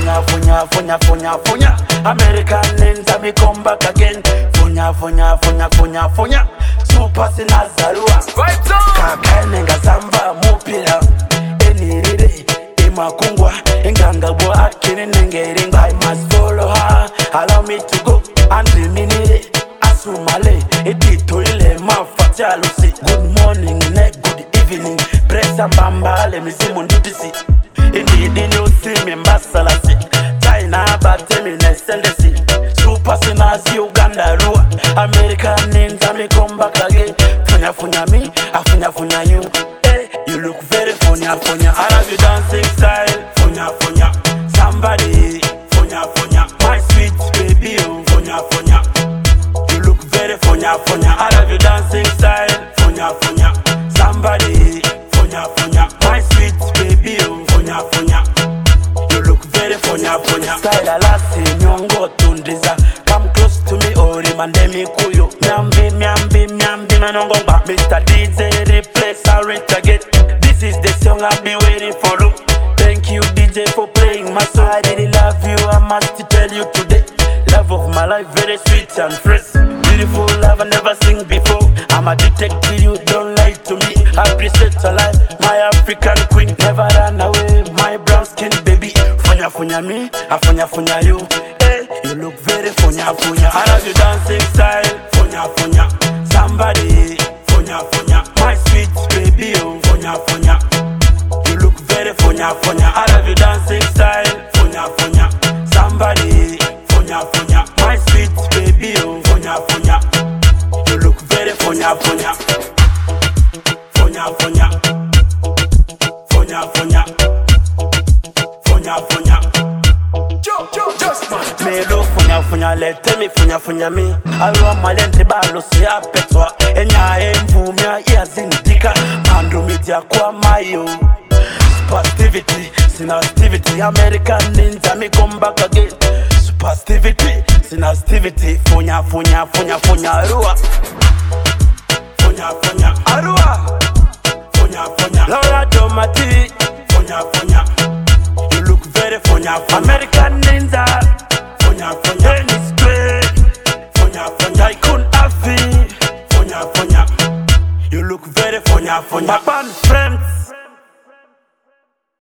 Funya, funya, funya, funya, funya. American ninja me come back again. Funya, funya, funya, funya, funya. Super sinazarua. Right on. Kakane ngazamba mupira. Enirire imakungwa. Enganga bwa akini nengeringwa. I must follow her. Allow me to go. Andri minire. Asumale. Edito ile mafatia lusi. Good morning, good evening. Presa mbambale mizimu ndutisi. Indeed you see me mbasalasi. China batemi nesendesi. Super sinazi Uganda rua. American ninja me come back again. Funya funya me, afunya funya you. Hey, you look very funya funya. I love your dancing style. Funya funya. Somebody. Funya funya. My sweet baby oh. Funya funya. You look very funya funya. I love your dancing style. Funya funya. Somebody. Funya funya. My sweet baby oh. Funya funya. You look very funya funya. Style alasi nyongo tundiza. Come close to me ori mandemi kuyo. Myambi myambi myambi manongomba. Mr. DJ replace arrange again. This is the song I've been waiting for. Thank you DJ for playing my song. I really love you, I must tell you today. Love of my life, very sweet and fresh. Beautiful love I never seen before. I'm addicted to you, don't lie to me. I appreciate your life, my African queen. Never run away, my brown skin baby. Funya funya me, I funya funya you. Hey, you look very funya funya. I love your dancing style. Funya funya. Somebody. Funya funya. My sweet baby oh. Funya funya. You look very funya funya. I love your dancing style. Funya funya. Somebody. Funya funya. My sweet baby oh. Funya funya. You look very funya funya. Funya funya. Funya funya. Funya funya. Just man. Me lo funya funya let me funya funya me. Alwa malente balo si apetwa. Enya emvumya yazindika. Mando media kwa mayo. Superstivity, synastivity. American ninja me come back again. Superstivity, synastivity. Funya funya funya funya arua. Funya funya arua. Funya funya Laura Domati. Funya funya. You look very funya funya. American ninja. Funya funya. Dennis Gray. Funya funya. Tycoon Afi. Funya funya. You look very funya funya. My band friend.